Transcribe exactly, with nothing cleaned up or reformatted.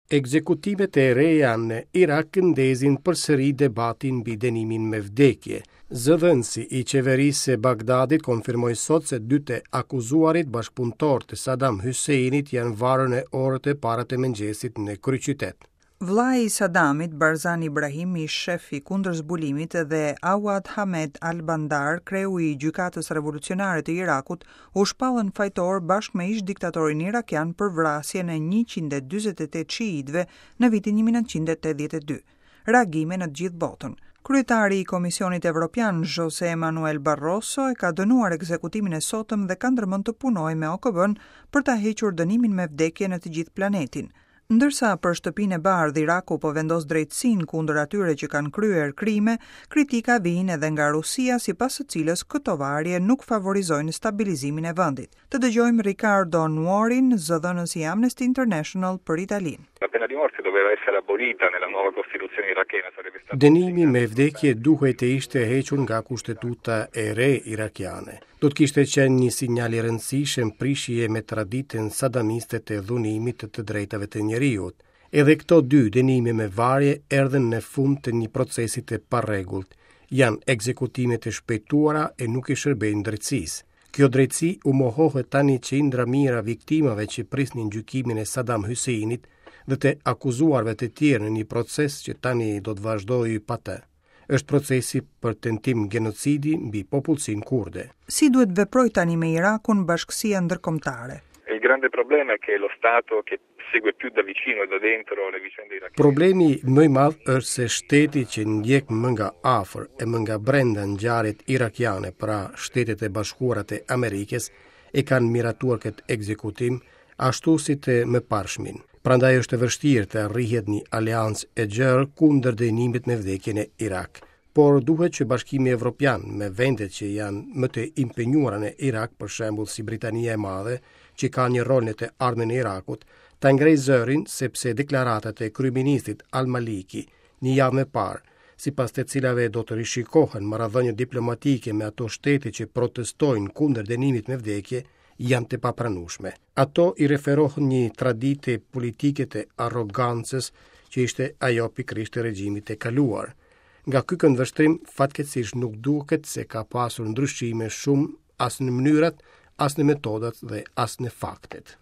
Ekzekutimet e reja në Irak ndezin përsëri debatin mbi dënimin me vdekje. Zëdhënësi i qeverisë së Bagdadit konfirmoi sot se dy të akuzuarit bashkëpunëtor të Saddam Husseinit janë varur në orët e para të mëngjesit në kryeqytet. Vllai i Saddamit, Barzan Ibrahim, i shefi kundër zbulimit, dhe Awad Hamed al-Bandar, kreu i gjykatës revolucionare të Irakut, u shpallën fajtor bashkë me ish diktatorin irakian për vrasjen e njëqind e dyzet e tetë shiitëve në vitin një mijë nëntëqind e tetëdhjetë e dy. Reagime në të gjithë botën. Kryetari i Komisionit Evropian, José Manuel Barroso, e ka dënuar ekzekutimin e sotëm dhe ka ndërmend të punojë me O K B-n për ta hequr dënimin me vdekje në të gjithë planetin. Ndërsa për shtëpinë e bardhë Iraku po vendos drejtësinë kundër atyre që kanë kryer krime, kritika vijnë edhe nga Rusia, sipas së cilës këto varje nuk favorizojnë stabilizimin e vendit. Të dëgjojmë Riccardo Nuorin, zëdhënës i Amnesty International për Italinë. La pena di morte doveva essere abolita nella nuova Costituzione irachena, sarebbe stato. Dënimi me vdekje duhet të ishte hequr nga kushtetuta e re irakiane. Do të kishte qenë një sinjal i rëndësishëm prishje me traditën sadamiste të dhunimit të të drejtave të njeriut. Edhe këto dy dënime me varje erdhen në fund të një procesi të parregullt. Janë ekzekutime të shpejtuara e nuk i shërbejnë drejtësisë. Kjo drejtësi u mohohet tani qindra mijëra viktimave që prisnin gjykimin e Saddam Husseinit dhe të akuzuarve të tjerë në një proces që tani do të vazhdojë pa të. Është procesi për tentim genocidi mbi popullsinë kurde. Si duhet veproj tani me Irakun bashkësia ndërkombëtare? Il grande problema è che lo Stato che segue più da vicino e da dentro le vicende irachene. Problemi më i madh është se shteti që ndjek më nga afër e më nga brenda ngjarjet irakiane, pra Shtetet e Bashkuara të Amerikës, e kanë miratuar këtë ekzekutim ashtu si të mëparshmin. Prandaj është e vështirë të arrihet një aleancë e gjerë kundër dënimit me vdekje në Irak. Por duhet që Bashkimi Evropian me vendet që janë më të impenjuara në Irak, për shembull si Britania e Madhe, që ka një rol në të ardhmen e Irakut, ta ngrejë zërin sepse deklaratat e kryeministit Al-Maliki një javë më parë, sipas të cilave do të rishikohen marrëdhënie diplomatike me ato shtete që protestojnë kundër dënimit me vdekje, janë të papranueshme. Ato i referohen një tradite politike të arrogancës që ishte ajo pikërisht e regjimit të kaluar. Nga ky këndvështrim fatkeqësisht nuk duket se ka pasur ndryshime shumë as në mënyrat, as në metodat dhe as në faktet.